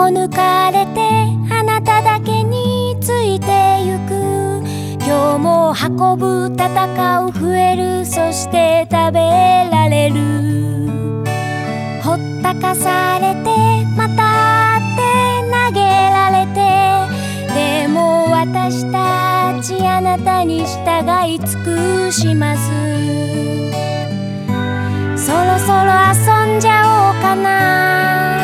こ抜かれてあなただけについてゆく。今日も運ぶ戦う増える、そして食べられる。ほったかされてまたって投げられて、でも私たちあなたに従い尽くします。そろそろ遊んじゃおうかな。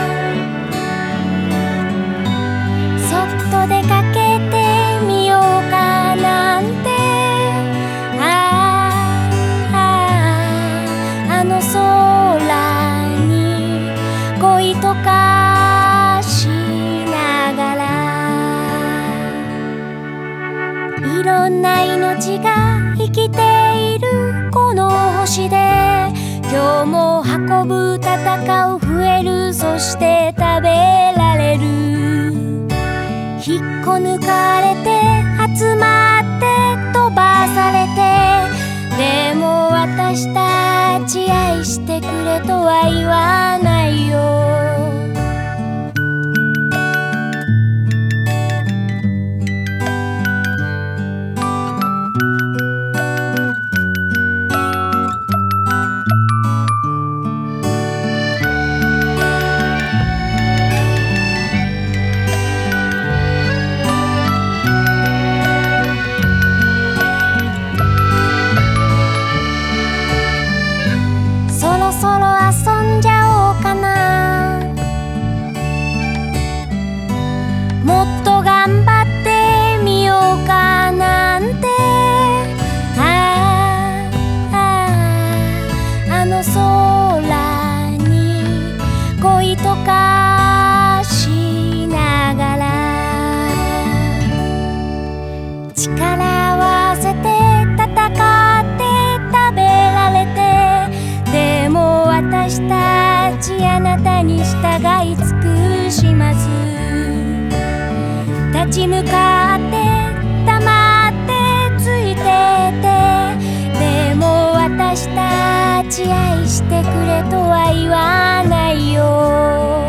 そっと出かけてみようかなんて。あの空に恋とかしながら、いろんな命が生きているこの星で、今日も運ぶ戦う増える、そして食べられる。引っこ抜かれて集まって飛ばされて、でも私たち愛してくれとは言わないよ。立ち向かって黙ってついてて、でも私たち愛してくれとは言わないよ。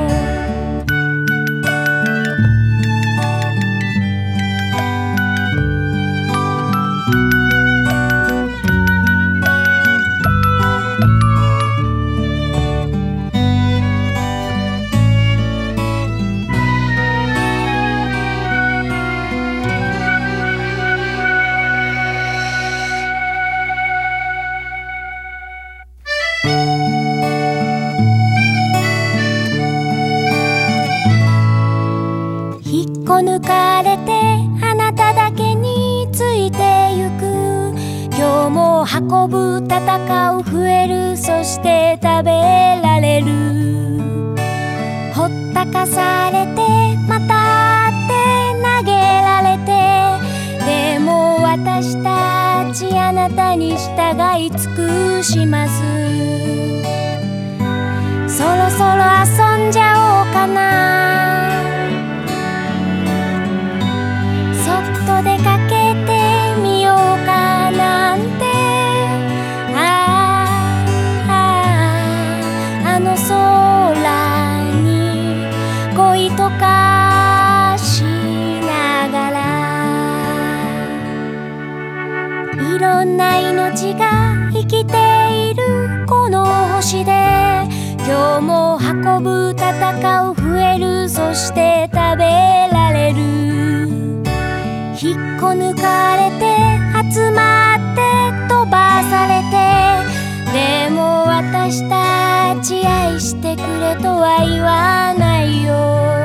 抜かれてあなただけについてゆく。今日も運ぶ戦う増える、そして食べられる。ほったかされてまたって投げられて、でも私たちあなたに従い尽くします。そろそろ遊んじゃおうかな。出かけてみようかなんて。あの空に恋とかしながら、いろんな命が生きているこの星で、今日も運ぶ戦う増える、そして食べられる。引っこ抜かれて集まって飛ばされて、でも私たち愛してくれとは言わないよ。